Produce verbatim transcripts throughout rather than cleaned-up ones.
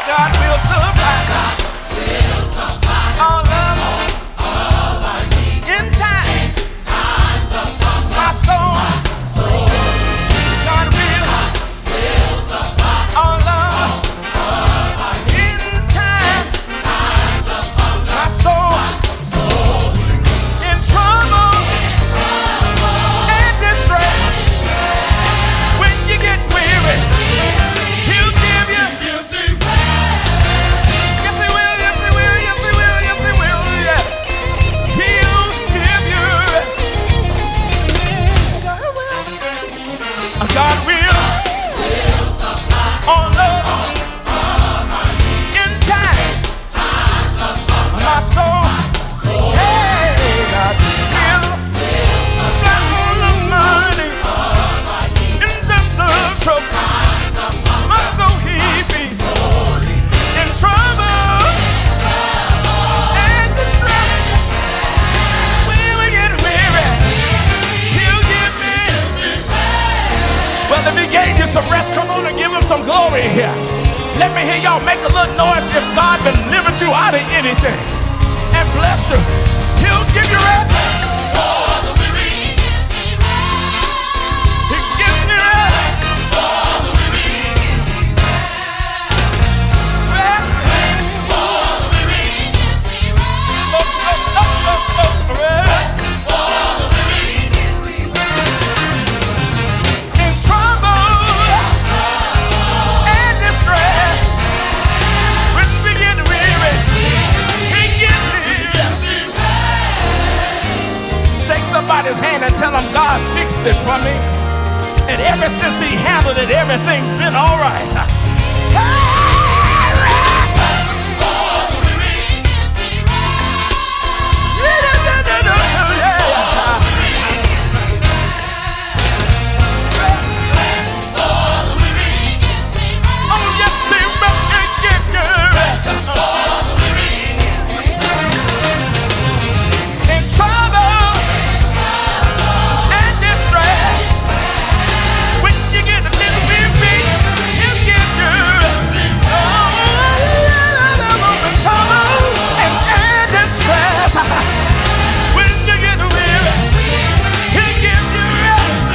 God will supply. God will supply all of all my needs in time. In times of hunger, my soul, my soul. God will, God will supply all of all my needs in time. Times of hunger, my soul, my soul. In trouble, in trouble and distress, when you get weary, He'll give you. Yes, He will. Yes, He will. Yes, He will. Yes, He will. Yeah. He'll give you. God will. God will. Will supply all of all my needs in time. Times of hunger, my soul. Hey, God will supply all of my needs in times of trouble. My soul He feeds in trouble and distress. When we get weary, He'll give me. Well, if He gave you some rest, come on and give Him some glory here. Let me hear y'all make a little noise if God delivered you out of anything and blessed you. He'll give you rest. For the weary, He gives me rest. For the weary, rest. For the weary, oh, oh, oh, oh, oh, rest. For the weary, in trouble and distress, when we get weary, He gives me rest. Shake somebody's hand and tell them God fixed it for me. And ever since He handled it, everything's been all right. Hey, rest. For the weary, yeah. Oh, yes, He will give you rest. In trouble and distress, when you get a little weary, He'll give you rest. Oh, in trouble and, and distress, when you get weary, He'll give you rest.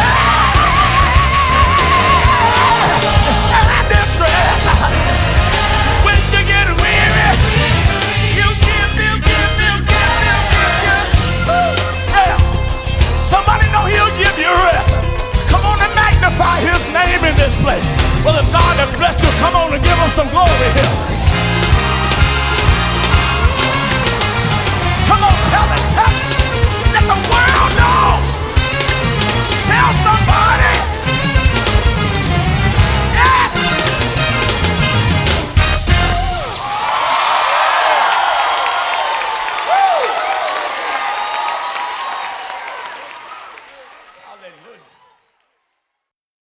And distress, when you get weary, He'll give you, give you, give you, give you rest. Somebody know He'll give you rest. Come on and magnify His name in this place. Well, if God has blessed you, come on and give Him some glory here.